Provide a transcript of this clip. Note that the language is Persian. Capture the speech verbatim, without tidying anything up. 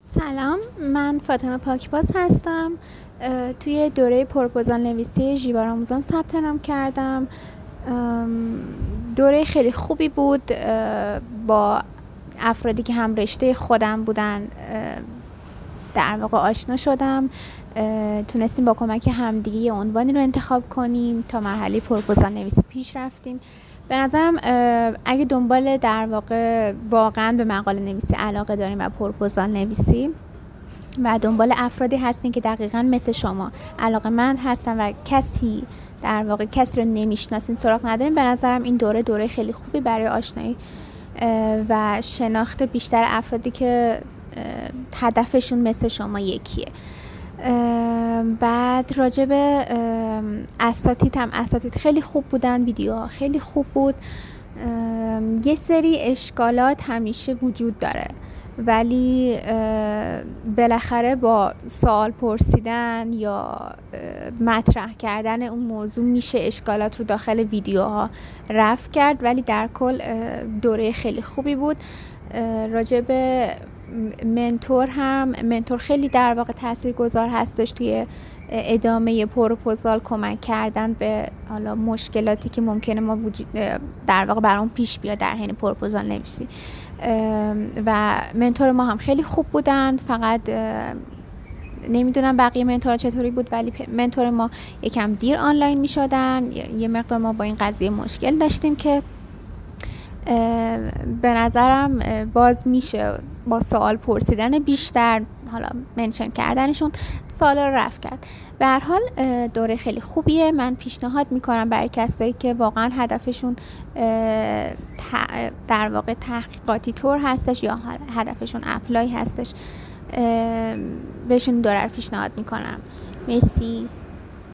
سلام، من فاطمه پاکباز هستم. توی دوره پروپوزال نویسی ژیوار آموزان ثبت نام کردم. دوره خیلی خوبی بود، با افرادی که هم رشته خودم بودن در واقع آشنا شدم. تونستیم با کمک همدیگه یه عنوانی رو انتخاب کنیم تا مرحله پروپوزال نویسی پیش رفتیم. به نظرم اگه دنبال در واقع واقعا به مقاله نویسی علاقه داریم و پروپوزال نویسی و دنبال افرادی هستین که دقیقاً مثل شما علاقه‌مند هستن و کسی در واقع کسی رو نمیشناسین، سراغ ندارین، به نظرم این دوره دوره خیلی خوبی برای آشنایی و شناخت بیشتر افرادی که هدفشون مثل شما یکیه. بعد راجع به اساتید هم اساتید خیلی خوب بودن، ویدیوها خیلی خوب بود. یه سری اشکالات همیشه وجود داره، ولی بالاخره با سوال پرسیدن یا مطرح کردن اون موضوع میشه اشکالات رو داخل ویدیوها رفع کرد. ولی در کل دوره خیلی خوبی بود. راجع به منتور هم منتور خیلی در واقع تاثیرگذار هستش توی ادامه پروپوزال، کمک کردن به حالا مشکلاتی که ممکنه ما وجود در واقع برام پیش بیاد در حین پروپوزال نویسی. و منتور ما هم خیلی خوب بودن، فقط نمیدونم بقیه منتورها چطوری بود، ولی منتور ما یکم دیر آنلاین میشدن. یه مقدار ما با این قضیه مشکل داشتیم که به نظرم باز میشه با سوال پرسیدن بیشتر، حالا منشن کردنشون، سوال رو رفع کرد. به هر حال دوره خیلی خوبیه. من پیشنهاد میکنم برای کسایی که واقعا هدفشون در واقع تحقیقاتی طور هستش یا هدفشون اپلای هستش، بهشون دوره رو پیشنهاد میکنم. مرسی.